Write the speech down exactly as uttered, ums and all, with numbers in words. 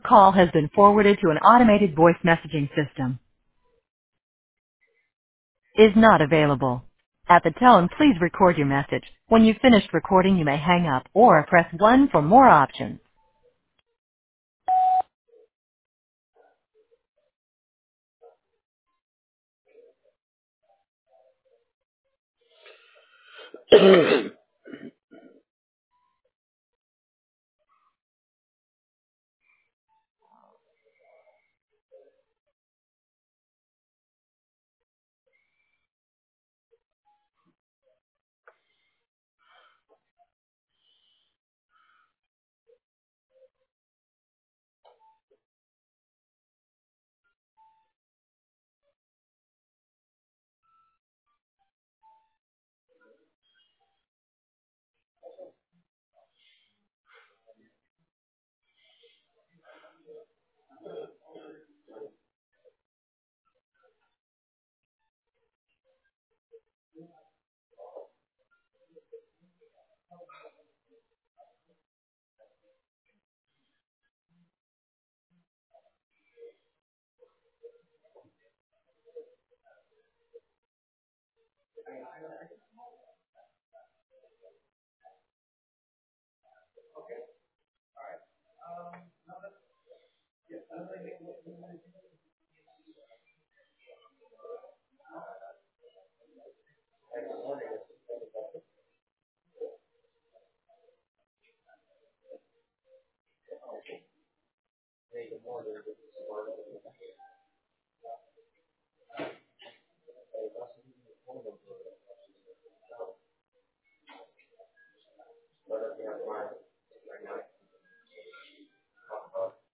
call has been forwarded to an automated voice messaging system. Is not available. At the tone, please record your message. When you've finished recording, you may hang up or press one for more options.